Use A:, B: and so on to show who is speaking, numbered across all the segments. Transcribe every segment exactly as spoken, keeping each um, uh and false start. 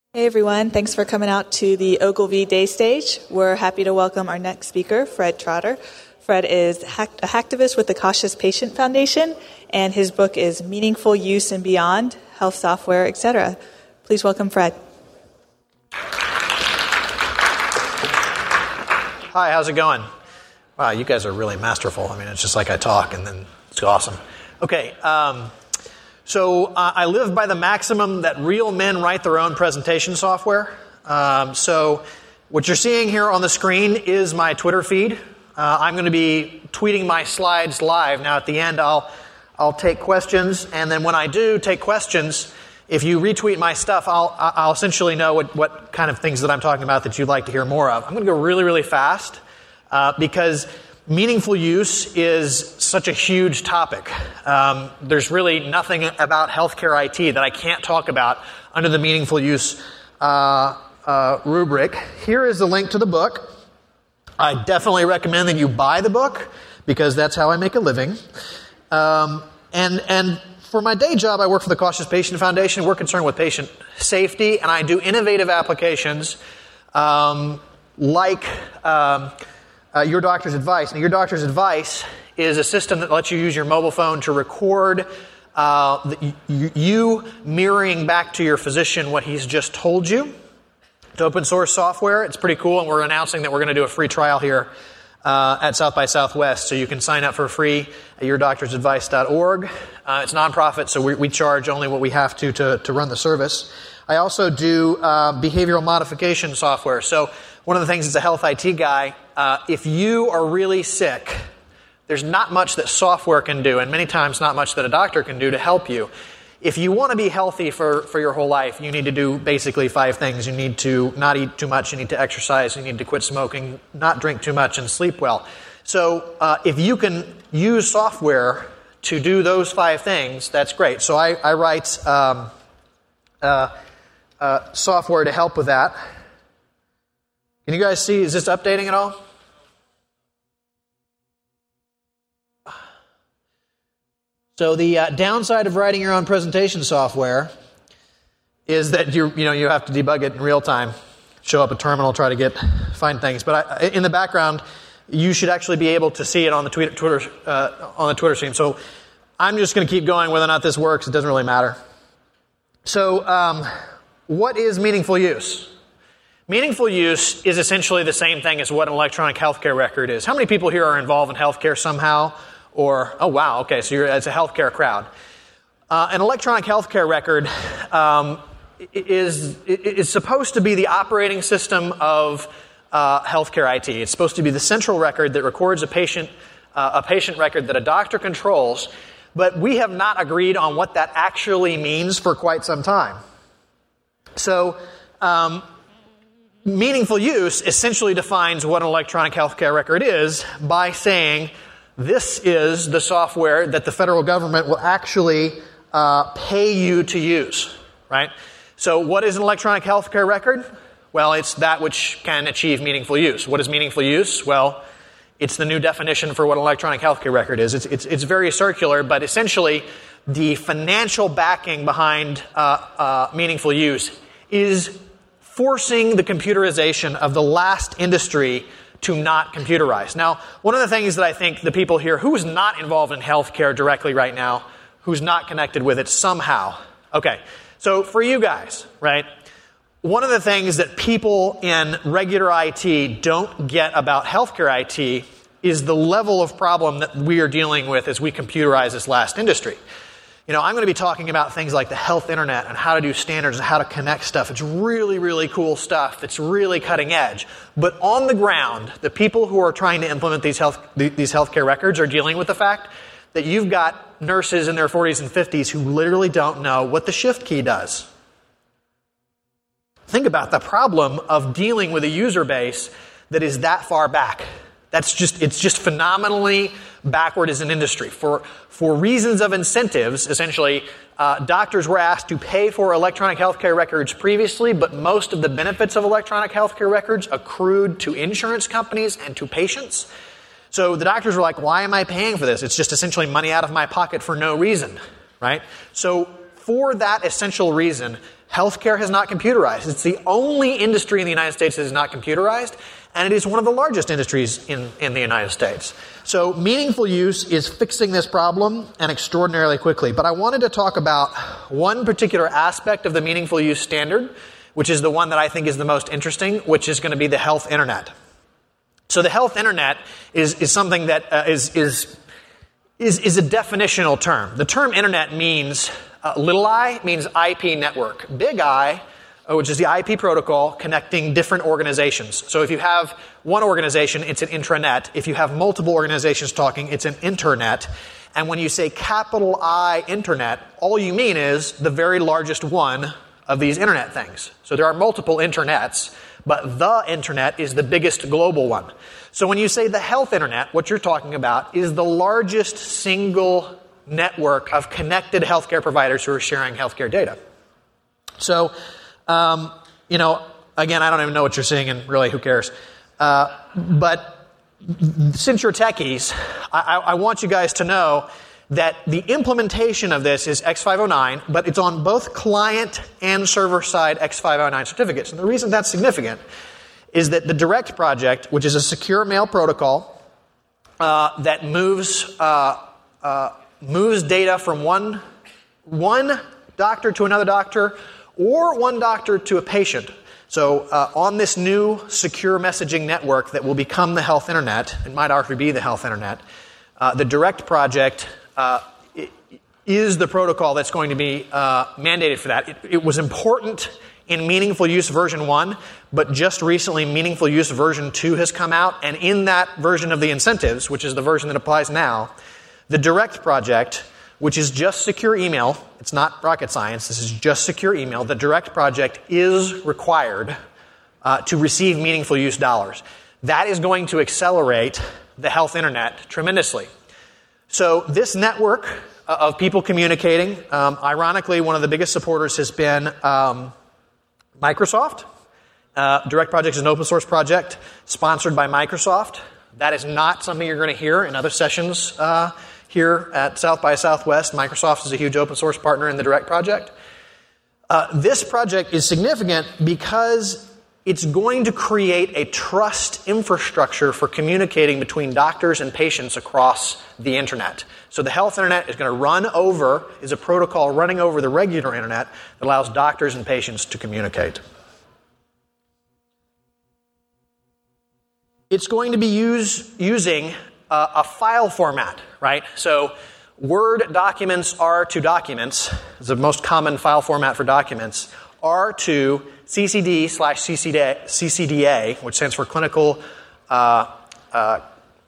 A: Hey everyone, thanks for coming out to the Ogilvy Day Stage. We're happy to welcome our next speaker, Fred Trotter. Fred is a hacktivist with the Cautious Patient Foundation, and his book is Meaningful Use and Beyond, Health Software, et cetera. Please welcome Fred.
B: Hi, how's it going? Wow, you guys are really masterful. I mean, it's just like I talk, and then it's awesome. Okay, um... So uh, I live by the maximum that real men write their own presentation software. Um, so what you're seeing here on the screen is my Twitter feed. Uh, I'm going to be tweeting my slides live. Now at the end, I'll I'll take questions, and then when I do take questions, if you retweet my stuff, I'll I'll essentially know what, what kind of things that I'm talking about that you'd like to hear more of. I'm going to go really really fast uh, because meaningful use is such a huge topic. Um, there's really nothing about healthcare I T that I can't talk about under the meaningful use uh, uh, rubric. Here is the link to the book. I definitely recommend that you buy the book because that's how I make a living. Um, and and for my day job, I work for the Cautious Patient Foundation. We're concerned with patient safety, and I do innovative applications um, like Um, Uh, Your Doctor's Advice. Now, Your Doctor's Advice is a system that lets you use your mobile phone to record uh, the, you, you mirroring back to your physician what he's just told you. It's open source software. It's pretty cool, and we're announcing that we're going to do a free trial here uh, at South by Southwest, so you can sign up for free at your doctors advice dot org. Uh, it's nonprofit, so we, we charge only what we have to to, to run the service. I also do uh, behavioral modification software. So one of the things as a health I T guy, uh, if you are really sick, there's not much that software can do, and many times not much that a doctor can do to help you. If you want to be healthy for, for your whole life, you need to do basically five things. You need to not eat too much, you need to exercise, you need to quit smoking, not drink too much, and sleep well. So uh, if you can use software to do those five things, that's great. So I, I write um, uh, uh, software to help with that. Can you guys see, is this updating at all? So the uh, downside of writing your own presentation software is that you you know you have to debug it in real time, show up a terminal, try to get find things. But I, in the background, you should actually be able to see it on the Twitter, Twitter uh, on the Twitter stream. So I'm just going to keep going. Whether or not this works, it doesn't really matter. So um, what is meaningful use? Meaningful use is essentially the same thing as what an electronic healthcare record is. How many people here are involved in healthcare somehow? Or, oh wow, okay, so you're, it's a healthcare crowd. Uh, an electronic healthcare record um, is, is supposed to be the operating system of uh, healthcare I T. It's supposed to be the central record that records a patient, uh, a patient record that a doctor controls, but we have not agreed on what that actually means for quite some time. So, um, meaningful use essentially defines what an electronic healthcare record is by saying this is the software that the federal government will actually uh, pay you to use, right? So what is an electronic healthcare record? Well, it's that which can achieve meaningful use. What is meaningful use? Well, it's the new definition for what an electronic healthcare record is. It's, it's, it's very circular, but essentially the financial backing behind uh, uh, meaningful use is forcing the computerization of the last industry to not computerize. Now, one of the things that I think the people here who's not involved in healthcare directly right now, who's not connected with it somehow. Okay, so for you guys, right, one of the things that people in regular I T don't get about healthcare I T is the level of problem that we are dealing with as we computerize this last industry. You know, I'm going to be talking about things like the health internet and how to do standards and how to connect stuff. It's really, really cool stuff. It's really cutting edge. But on the ground, the people who are trying to implement these health these healthcare records are dealing with the fact that you've got nurses in their forties and fifties who literally don't know what the shift key does. Think about the problem of dealing with a user base that is that far back. That's just, it's just phenomenally backward as an industry. For, for reasons of incentives, essentially, uh, doctors were asked to pay for electronic healthcare records previously, but most of the benefits of electronic healthcare records accrued to insurance companies and to patients. So the doctors were like, why am I paying for this? It's just essentially money out of my pocket for no reason, right? So for that essential reason, Healthcare has not computerized. It's the only industry in the United States that is not computerized, and it is one of the largest industries in, in the United States. So meaningful use is fixing this problem, and extraordinarily quickly. But I wanted to talk about one particular aspect of the meaningful use standard, which is the one that I think is the most interesting, which is going to be the health internet. So the health internet is, is something that uh, is, is, is, is a definitional term. The term internet means, uh, little I means I P network. Big I, uh, which is the I P protocol connecting different organizations. So if you have one organization, it's an intranet. If you have multiple organizations talking, it's an internet. And when you say capital I internet, all you mean is the very largest one of these internet things. So there are multiple internets, but the internet is the biggest global one. So when you say the health internet, what you're talking about is the largest single network of connected healthcare providers who are sharing healthcare data. So, um, you know, again, I don't even know what you're seeing, and really, who cares? Uh, but since you're techies, I, I want you guys to know that the implementation of this is X five oh nine, but it's on both client and server-side X five oh nine certificates. And the reason that's significant is that the Direct project, which is a secure mail protocol uh, that moves uh, uh, moves data from one one doctor to another doctor, or one doctor to a patient. So uh, on this new secure messaging network that will become the health internet, it might already be the health internet, uh, the Direct project Uh, is the protocol that's going to be uh, mandated for that. It, it was important in Meaningful Use version one, but just recently Meaningful Use version two has come out, and in that version of the incentives, which is the version that applies now, the Direct project, which is just secure email, it's not rocket science, this is just secure email, the Direct project is required uh, to receive Meaningful Use dollars. That is going to accelerate the health internet tremendously. So this network of people communicating, um, ironically, one of the biggest supporters has been um, Microsoft. Uh, Direct Project is an open source project sponsored by Microsoft. That is not something you're going to hear in other sessions uh, here at South by Southwest. Microsoft is a huge open source partner in the Direct Project. Uh, this project is significant because it's going to create a trust infrastructure for communicating between doctors and patients across the internet. So the health internet is going to run over, is a protocol running over the regular internet that allows doctors and patients to communicate. It's going to be use, using a, a file format, right? So Word documents are to documents, is the most common file format for documents, are to C C D slash C C D A, which stands for Clinical, uh, uh,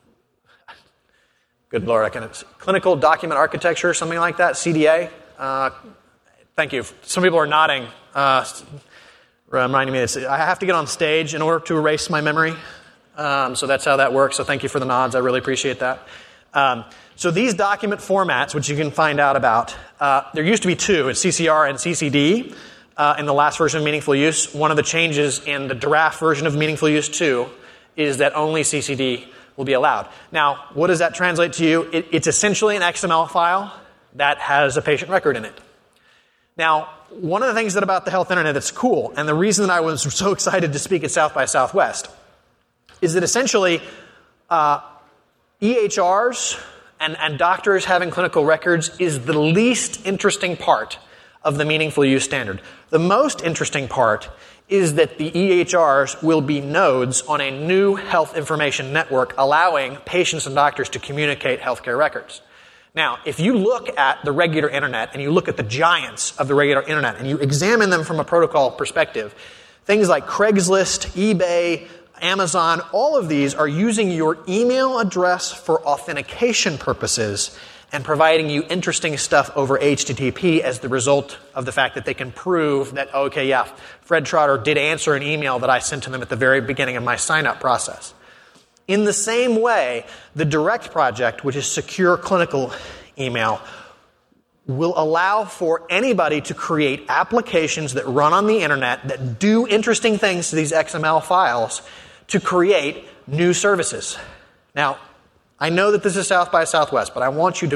B: good Lord, I can, Clinical Document Architecture, something like that, C D A. Uh, thank you. Some people are nodding, uh, reminding me this. I have to get on stage in order to erase my memory, um, so that's how that works. So thank you for the nods. I really appreciate that. Um, so these document formats, which you can find out about, uh, there used to be two, it's C C R and C C D. Uh, in the last version of Meaningful Use. One of the changes in the draft version of Meaningful Use two is that only C C D will be allowed. Now, what does that translate to you? It, it's essentially an X M L file that has a patient record in it. Now, one of the things that about the health internet that's cool, and the reason that I was so excited to speak at South by Southwest, is that essentially uh, E H Rs and, and doctors having clinical records is the least interesting part of the Meaningful Use standard. The most interesting part is that the E H Rs will be nodes on a new health information network, allowing patients and doctors to communicate healthcare records. Now, if you look at the regular internet and you look at the giants of the regular internet and you examine them from a protocol perspective, things like Craigslist, eBay, Amazon, all of these are using your email address for authentication purposes and providing you interesting stuff over H T T P as the result of the fact that they can prove that, okay, yeah, Fred Trotter did answer an email that I sent to them at the very beginning of my sign-up process. In the same way, the Direct project, which is secure clinical email, will allow for anybody to create applications that run on the internet that do interesting things to these X M L files to create new services. Now, I know that this is South by Southwest, but I want you to,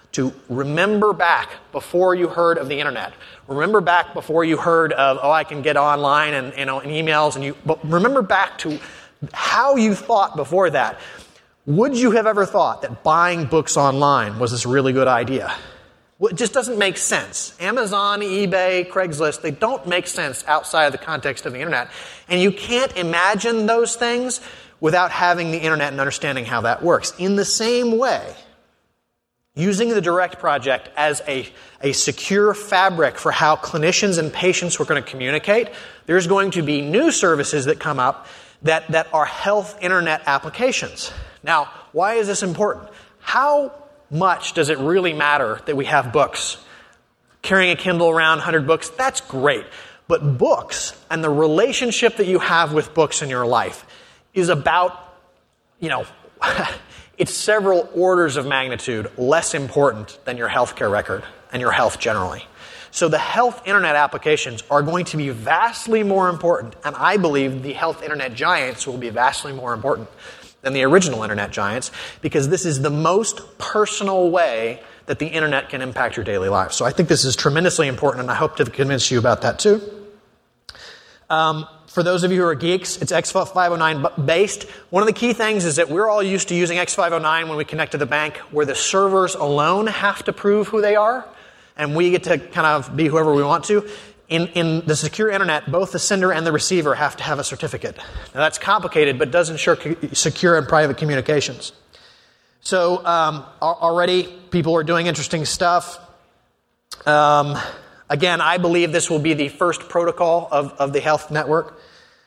B: to remember back before you heard of the internet. Remember back before you heard of, oh, I can get online and, you know, and emails, and you, but remember back to how you thought before that. Would you have ever thought that buying books online was this really good idea? Well, it just doesn't make sense. Amazon, eBay, Craigslist, they don't make sense outside of the context of the internet. And you can't imagine those things without having the internet and understanding how that works. In the same way, using the DIRECT project as a, a secure fabric for how clinicians and patients were going to communicate, there's going to be new services that come up that, that are health internet applications. Now, why is this important? How much does it really matter that we have books? Carrying a Kindle around, one hundred books, that's great. But books and the relationship that you have with books in your life is about, you know, it's several orders of magnitude less important than your healthcare record and your health generally. So the health internet applications are going to be vastly more important, and I believe the health internet giants will be vastly more important than the original internet giants, because this is the most personal way that the internet can impact your daily life. So I think this is tremendously important, and I hope to convince you about that too. Um, for those of you who are geeks, it's X five oh nine based. One of the key things is that we're all used to using X five oh nine when we connect to the bank, where the servers alone have to prove who they are, and we get to kind of be whoever we want to. In, in the secure internet, both the sender and the receiver have to have a certificate. Now that's complicated, but does ensure co- secure and private communications. So um, already people are doing interesting stuff. Um, again, I believe this will be the first protocol of, of the health network.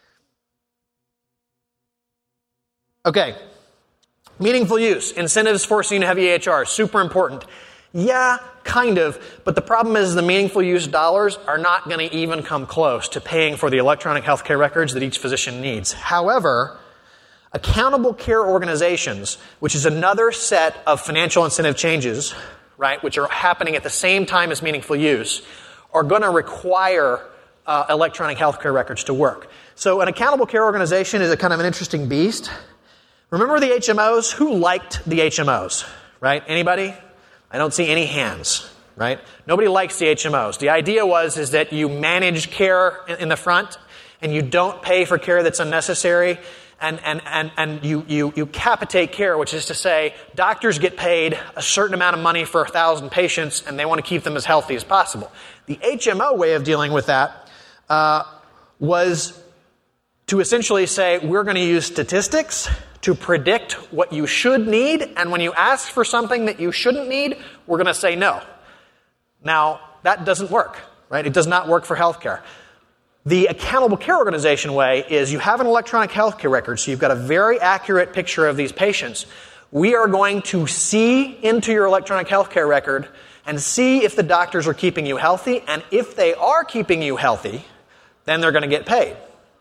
B: Okay, meaningful use, incentives forcing you to have E H R, super important. Yeah, kind of, but the problem is the meaningful use dollars are not going to even come close to paying for the electronic healthcare records that each physician needs. However, accountable care organizations, which is another set of financial incentive changes, right, which are happening at the same time as meaningful use, are going to require uh, electronic healthcare records to work. So an accountable care organization is a kind of an interesting beast. Remember the H M Os? Who liked the H M Os, right? Anybody? I don't see any hands, right? Nobody likes the H M Os. The idea was is that you manage care in, in the front, and you don't pay for care that's unnecessary, and, and, and, and you, you, you capitate care, which is to say doctors get paid a certain amount of money for a thousand patients, and they want to keep them as healthy as possible. The H M O way of dealing with that uh, was to essentially say, we're going to use statistics to predict what you should need, and when you ask for something that you shouldn't need, we're going to say no. Now, that doesn't work, right? It does not work for healthcare. The accountable care organization way is you have an electronic healthcare record, so you've got a very accurate picture of these patients. We are going to see into your electronic healthcare record and see if the doctors are keeping you healthy, and if they are keeping you healthy, then they're going to get paid.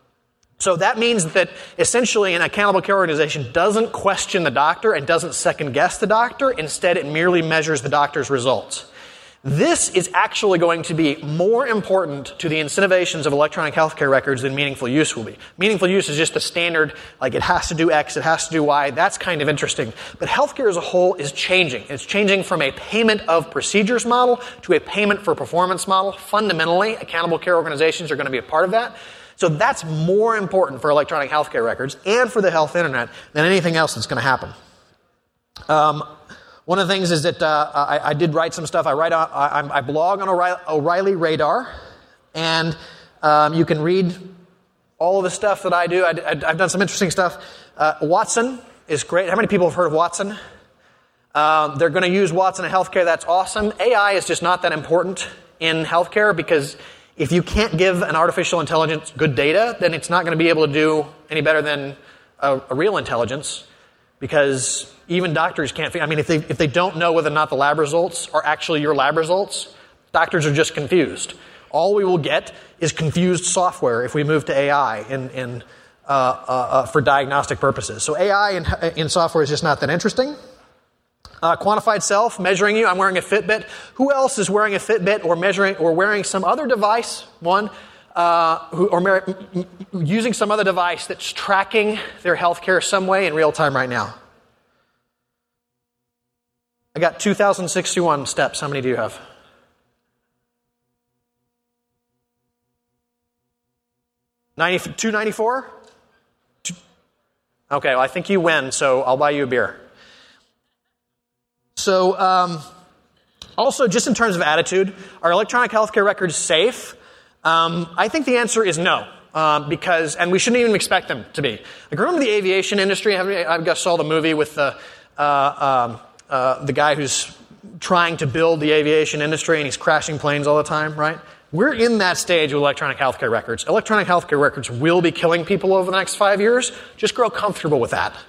B: So that means that essentially an accountable care organization doesn't question the doctor and doesn't second guess the doctor. Instead, it merely measures the doctor's results. This is actually going to be more important to the incentivations of electronic healthcare records than meaningful use will be. Meaningful use is just a standard, like it has to do X, it has to do Y. That's kind of interesting. But healthcare as a whole is changing. It's changing from a payment of procedures model to a payment for performance model. Fundamentally, accountable care organizations are going to be a part of that. So that's more important for electronic healthcare records and for the health internet than anything else that's going to happen. Um, one of the things is that uh, I, I did write some stuff. I write on, I, I blog on O'Reilly, O'Reilly Radar, and um, you can read all of the stuff that I do. I, I, I've done some interesting stuff. Uh, Watson is great. How many people have heard of Watson? Uh, they're going to use Watson in healthcare. That's awesome. A I is just not that important in healthcare because if you can't give an artificial intelligence good data, then it's not going to be able to do any better than a, a real intelligence, because even doctors can't. I mean, if they if they don't know whether or not the lab results are actually your lab results, doctors are just confused. All we will get is confused software if we move to A I in, in uh, uh, uh, for diagnostic purposes. So A I in, in software is just not that interesting. Uh, quantified self, measuring you. I'm wearing a Fitbit. Who else is wearing a Fitbit or measuring or wearing some other device? One, uh, who, or mer- using some other device that's tracking their healthcare some way in real time right now. I got two thousand sixty-one steps. How many do you have? two ninety-four? Okay, well, I think you win, so I'll buy you a beer. So, um, also, just in terms of attitude, are electronic healthcare records safe? Um, I think the answer is no, uh, because, and we shouldn't even expect them to be. Like, remember the aviation industry? I just saw the movie with the uh, um, uh, the guy who's trying to build the aviation industry, and he's crashing planes all the time, right? We're in that stage with electronic healthcare records. Electronic healthcare records will be killing people over the next five years. Just grow comfortable with that.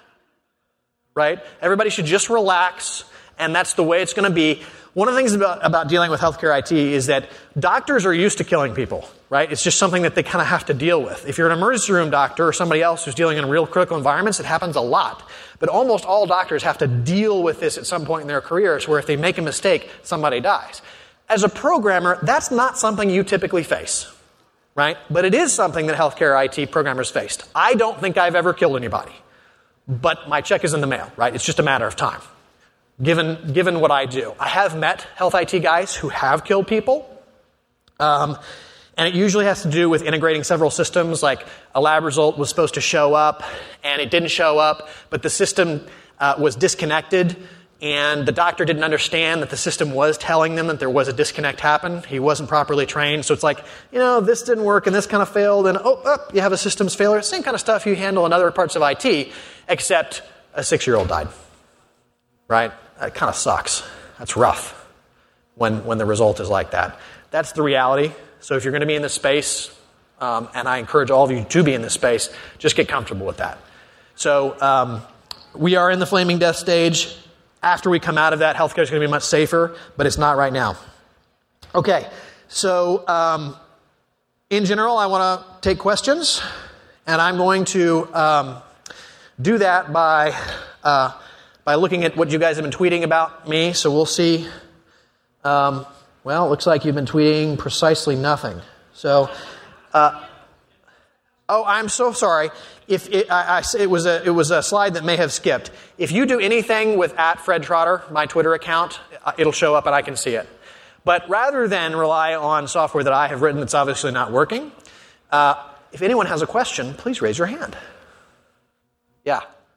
B: Right? Everybody should just relax, and that's the way it's going to be. One of the things about, about dealing with healthcare I T is that doctors are used to killing people, right? It's just something that they kind of have to deal with. If you're an emergency room doctor or somebody else who's dealing in real critical environments, it happens a lot. But almost all doctors have to deal with this at some point in their careers, where if they make a mistake, somebody dies. As a programmer, that's not something you typically face, right? But it is something that healthcare I T programmers faced. I don't think I've ever killed anybody, but my check is in the mail, right? It's just a matter of time, given given what I do. I have met health I T guys who have killed people, um, and it usually has to do with integrating several systems, like a lab result was supposed to show up, and it didn't show up, but the system uh, was disconnected, and the doctor didn't understand that the system was telling them that there was a disconnect happen. He wasn't properly trained. So it's like, you know, this didn't work and this kind of failed. And oh, oh, you have a systems failure. Same kind of stuff you handle in other parts of I T, except a six-year-old died. Right? That kind of sucks. That's rough when, when the result is like that. That's the reality. So if you're going to be in this space, um, and I encourage all of you to be in this space, just get comfortable with that. So um, we are in the flaming death stage. After we come out of that, healthcare is going to be much safer, but it's not right now. Okay, so um, in general, I want to take questions, and I'm going to um, do that by uh, by looking at what you guys have been tweeting about me. So we'll see. Um, well, it looks like you've been tweeting precisely nothing. So, uh, oh, I'm so sorry. If it, I, I, it was a it was a slide that may have skipped. If you do anything with at Fred Trotter, my Twitter account, it'll show up and I can see it. But rather than rely on software that I have written that's obviously not working, uh, if anyone has a question, please raise your hand. Yeah.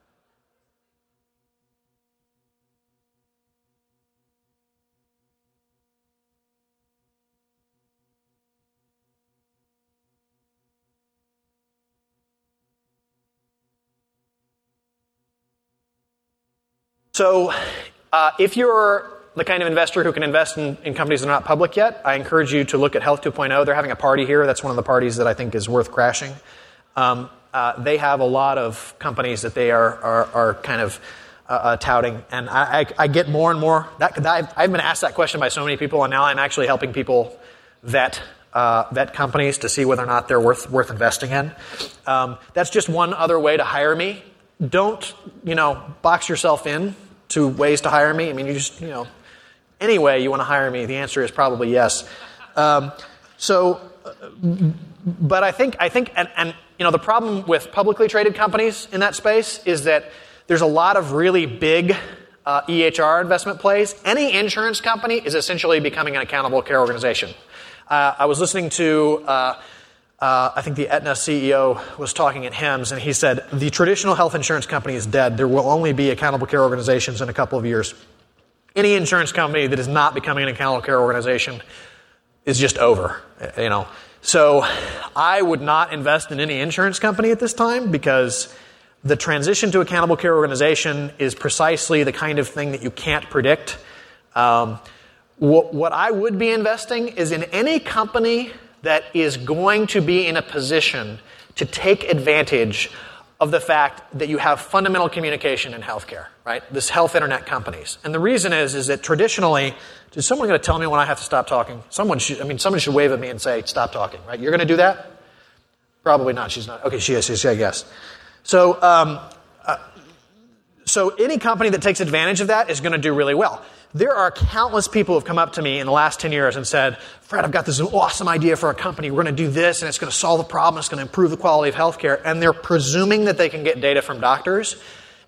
B: So uh, if you're the kind of investor who can invest in, in companies that are not public yet, I encourage you to look at Health two point oh. They're having a party here. That's one of the parties that I think is worth crashing. Um, uh, they have a lot of companies that they are are, are kind of uh, uh, touting. And I, I, I get more and more. That, that I've, I've been asked that question by so many people, and now I'm actually helping people vet uh, vet companies to see whether or not they're worth worth investing in. Um, that's just one other way to hire me. Don't, you know, box yourself in to ways to hire me. I mean, you just, you know, any way you want to hire me, the answer is probably yes. Um, so, but I think, I think, and, and, you know, the problem with publicly traded companies in that space is that there's a lot of really big uh, E H R investment plays. Any insurance company is essentially becoming an accountable care organization. Uh, I was listening to, uh, Uh, I think the Aetna C E O was talking at HIMSS, and he said, the traditional health insurance company is dead. There will only be accountable care organizations in a couple of years. Any insurance company that is not becoming an accountable care organization is just over, you know. So I would not invest in any insurance company at this time, because the transition to accountable care organization is precisely the kind of thing that you can't predict. Um, what, what I would be investing is in any company that is going to be in a position to take advantage of the fact that you have fundamental communication in healthcare, right? This health internet companies. And the reason is, is that traditionally, is someone going to tell me when I have to stop talking? Someone should, I mean, someone should wave at me and say, stop talking, right? You're going to do that? Probably not. She's not. Okay, she is. She's, I guess. So, um, uh, so any company that takes advantage of that is going to do really well. There are countless people who have come up to me in the last ten years and said, Fred, I've got this awesome idea for a company. We're going to do this, and it's going to solve the problem. It's going to improve the quality of healthcare. And they're presuming that they can get data from doctors.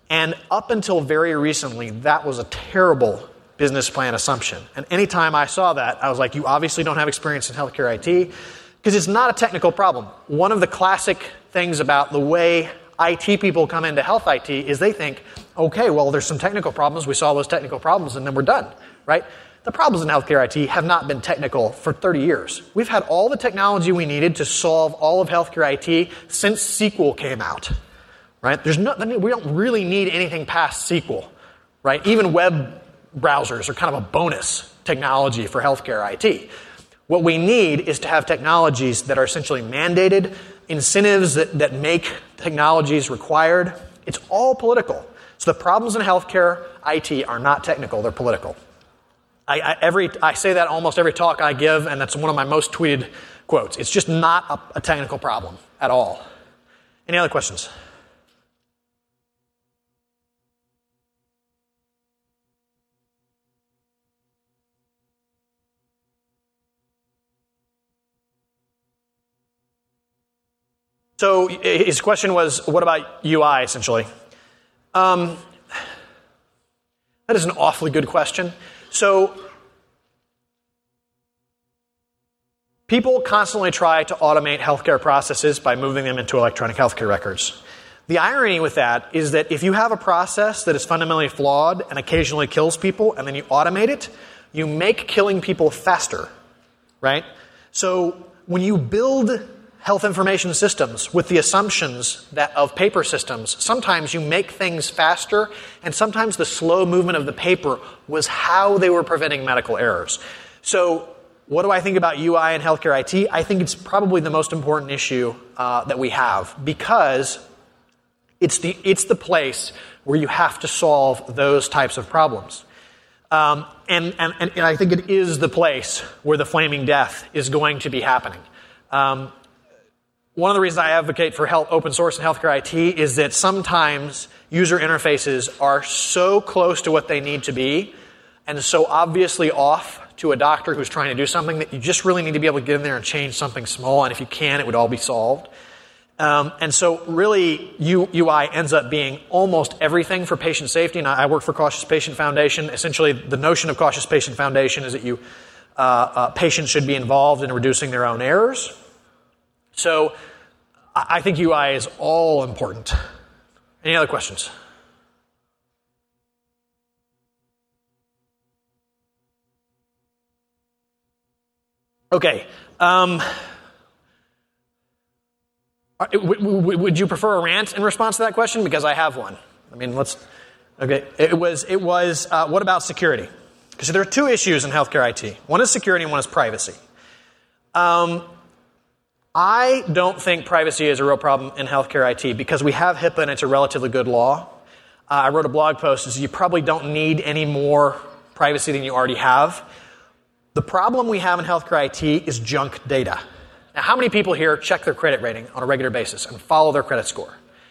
B: And up until very recently, that was a terrible business plan assumption. And anytime I saw that, I was like, you obviously don't have experience in healthcare I T, because it's not a technical problem. One of the classic things about the way I T people come into health I T is they think, okay, well, there's some technical problems. We solve those technical problems, and then we're done, right? The problems in healthcare I T have not been technical for thirty years. We've had all the technology we needed to solve all of healthcare I T since S Q L came out, right? There's no, I mean, we don't really need anything past S Q L, right? Even web browsers are kind of a bonus technology for healthcare I T. What we need is to have technologies that are essentially mandated, incentives that, that make technologies required. It's all political. So the problems in healthcare I T are not technical, they're political. I, I, every, I say that almost every talk I give, and that's one of my most tweeted quotes. It's just not a, a technical problem at all. Any other questions? So his question was, what about U I, essentially? Um, that is an awfully good question. So people constantly try to automate healthcare processes by moving them into electronic healthcare records. The irony with that is that if you have a process that is fundamentally flawed and occasionally kills people, and then you automate it, you make killing people faster, right? So when you build health information systems with the assumptions that of paper systems, sometimes you make things faster, and sometimes the slow movement of the paper was how they were preventing medical errors. So what do I think about U I and healthcare I T? I think it's probably the most important issue uh, that we have, because it's the, it's the place where you have to solve those types of problems. Um, and, and, and I think it is the place where the flaming death is going to be happening. Um, One of the reasons I advocate for health, open source and healthcare I T is that sometimes user interfaces are so close to what they need to be and so obviously off to a doctor who's trying to do something that you just really need to be able to get in there and change something small, and if you can, it would all be solved. Um, and so really, U, UI ends up being almost everything for patient safety. And I, I work for Cautious Patient Foundation. Essentially, the notion of Cautious Patient Foundation is that you uh, uh, patients should be involved in reducing their own errors. So I think U I is all important. Any other questions? Okay. Um, would you prefer a rant in response to that question? Because I have one. I mean, let's. Okay. It was. It was. Uh, what about security? Because there are two issues in healthcare I T. One is security, and one is privacy. Um. I don't think privacy is a real problem in healthcare I T because we have HIPAA and it's a relatively good law. Uh, I wrote a blog post that says you probably don't need any more privacy than you already have. The problem we have in healthcare I T is junk data. Now, how many people here check their credit rating on a regular basis and follow their credit score?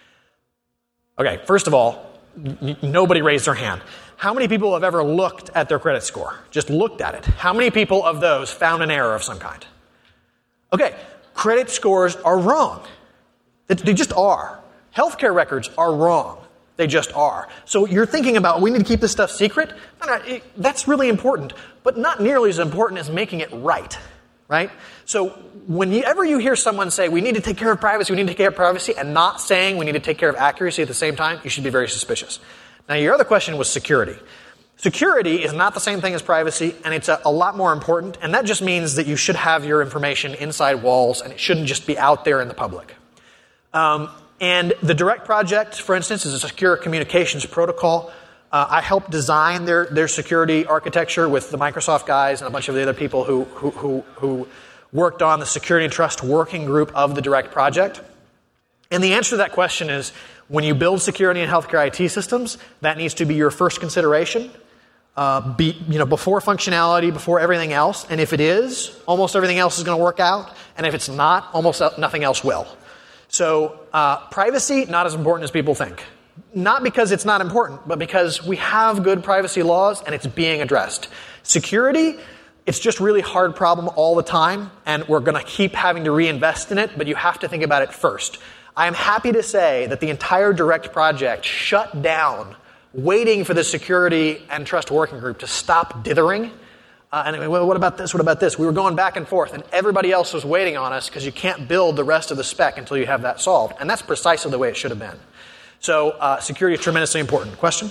B: Okay, first of all, n- nobody raised their hand. How many people have ever looked at their credit score? Just looked at it. How many people of those found an error of some kind? Okay. Credit scores are wrong. They just are. Healthcare records are wrong. They just are. So you're thinking about, we need to keep this stuff secret? No, no, it, that's really important, but not nearly as important as making it right, right? So whenever you hear someone say, we need to take care of privacy, we need to take care of privacy, and not saying we need to take care of accuracy at the same time, you should be very suspicious. Now, your other question was security. Security is not the same thing as privacy, and it's a, a lot more important, and that just means that you should have your information inside walls, and it shouldn't just be out there in the public. Um, and the Direct project, for instance, is a secure communications protocol. Uh, I helped design their, their security architecture with the Microsoft guys and a bunch of the other people who, who, who, who worked on the Security and Trust Working Group of the Direct project. And the answer to that question is, when you build security in healthcare I T systems, that needs to be your first consideration. Uh, be, you know, before functionality, before everything else. And if it is, almost everything else is going to work out. And if it's not, almost nothing else will. So uh, privacy, not as important as people think. Not because it's not important, but because we have good privacy laws and it's being addressed. Security, it's just really hard problem all the time, and we're going to keep having to reinvest in it, but you have to think about it first. I am happy to say that the entire Direct project shut down waiting for the security and trust working group to stop dithering. Uh, and well, what about this? What about this? We were going back and forth, and everybody else was waiting on us because you can't build the rest of the spec until you have that solved. And that's precisely the way it should have been. So uh, security is tremendously important. Question?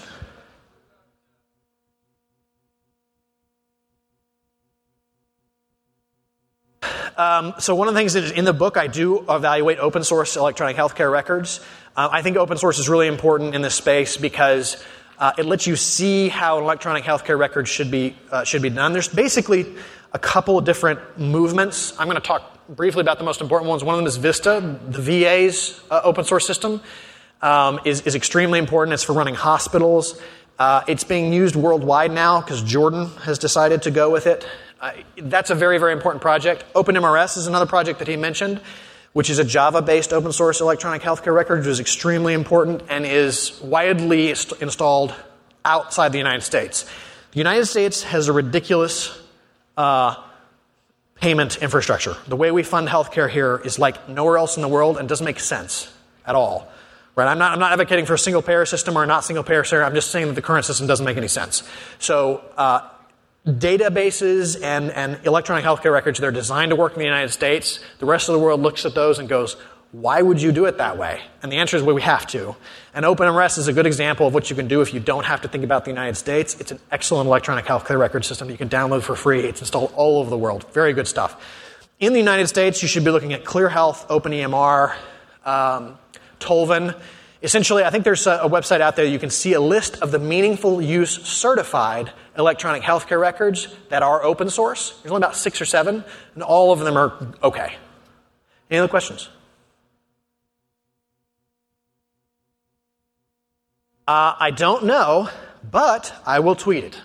B: Um, so one of the things that is in the book, I do evaluate open source electronic healthcare records. Uh, I think open source is really important in this space because uh, it lets you see how electronic healthcare records should be uh, should be done. There's basically a couple of different movements. I'm going to talk briefly about the most important ones. One of them is Vista, the V A's uh, open source system. Um, is, is extremely important. It's for running hospitals. Uh, it's being used worldwide now because Jordan has decided to go with it. Uh, that's a very, very important project. OpenMRS is another project that he mentioned, which is a Java-based open source electronic healthcare record, which is extremely important and is widely st- installed outside the United States. The United States has a ridiculous uh, payment infrastructure. The way we fund healthcare here is like nowhere else in the world and doesn't make sense at all. Right? I'm not, I'm not advocating for a single-payer system or a not single-payer system. I'm just saying that the current system doesn't make any sense. So uh, databases and, and electronic healthcare records, they're designed to work in the United States. The rest of the world looks at those and goes, why would you do it that way? And the answer is, well, we have to. And OpenMRS is a good example of what you can do if you don't have to think about the United States. It's an excellent electronic healthcare record system that you can download for free. It's installed all over the world. Very good stuff. In the United States, you should be looking at ClearHealth, OpenEMR, um, Tolvin. Essentially, I think there's a, a website out there you can see a list of the meaningful use certified electronic healthcare records that are open source. There's only about six or seven, and all of them are okay. Any other questions? Uh, I don't know, but I will tweet it.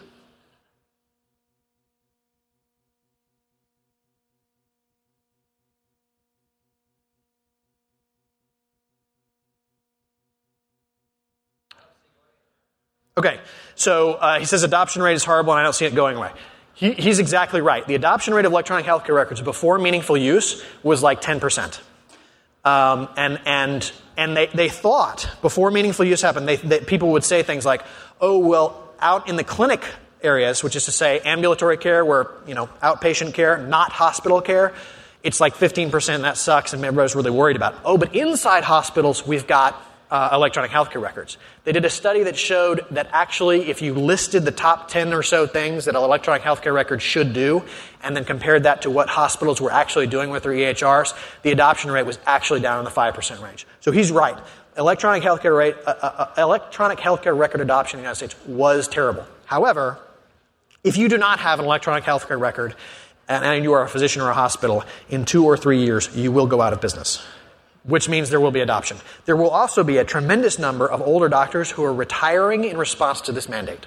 B: Okay, so uh, he says adoption rate is horrible and I don't see it going away. He, he's exactly right. The adoption rate of electronic healthcare records before meaningful use was like ten percent. Um, and and and they, they thought, before meaningful use happened, they, they, people would say things like, oh, well, out in the clinic areas, which is to say ambulatory care where, you know, outpatient care, not hospital care, it's like fifteen percent, and that sucks, and everybody's really worried about it. Oh, but inside hospitals, we've got Uh, electronic healthcare records. They did a study that showed that actually if you listed the top ten or so things that an electronic healthcare record should do and then compared that to what hospitals were actually doing with their E H Rs, the adoption rate was actually down in the five percent range. So he's right. Electronic healthcare rate, uh, uh, electronic healthcare record adoption in the United States was terrible. However, if you do not have an electronic healthcare record and, and you are a physician or a hospital, in two or three years you will go out of business, which means there will be adoption. There will also be a tremendous number of older doctors who are retiring in response to this mandate.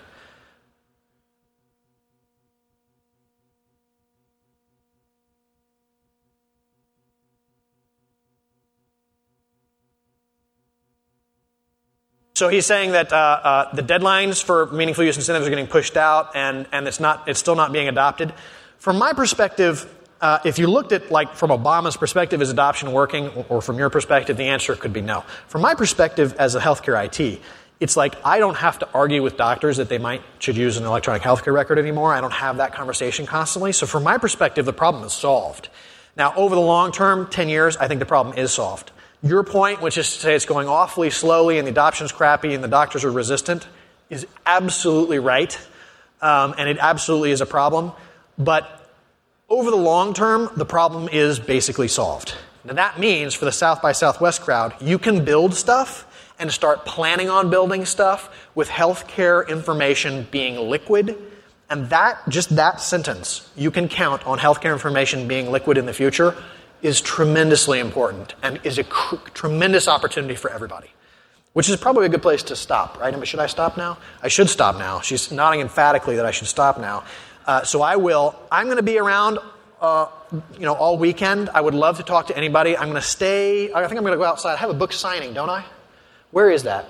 B: So he's saying that uh, uh, the deadlines for meaningful use incentives are getting pushed out, and, and it's not it's still not being adopted. From my perspective, Uh, if you looked at, like, from Obama's perspective, is adoption working? Or, or from your perspective, the answer could be no. From my perspective as a healthcare I T, it's like I don't have to argue with doctors that they might should use an electronic healthcare record anymore. I don't have that conversation constantly. So from my perspective, the problem is solved. Now, over the long term, ten years, I think the problem is solved. Your point, which is to say it's going awfully slowly and the adoption's crappy and the doctors are resistant, is absolutely right. Um, and it absolutely is a problem. But over the long term, the problem is basically solved. Now that means for the South by Southwest crowd, you can build stuff and start planning on building stuff with healthcare information being liquid. And that, just that sentence, you can count on healthcare information being liquid in the future, is tremendously important and is a cr- tremendous opportunity for everybody. Which is probably a good place to stop, right? I mean, should I stop now? I should stop now. She's nodding emphatically that I should stop now. Uh, so I will. I'm going to be around, uh, you know, all weekend. I would love to talk to anybody. I'm going to stay. I think I'm going to go outside. I have a book signing, don't I? Where is that?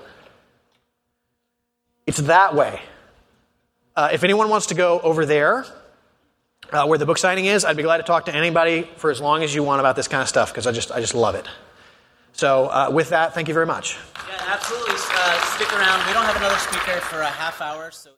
B: It's that way. Uh, if anyone wants to go over there, uh, where the book signing is, I'd be glad to talk to anybody for as long as you want about this kind of stuff because I just, I just love it. So uh, with that, thank you very much.
C: Yeah, absolutely. Uh, stick around. We don't have another speaker for a half hour, so...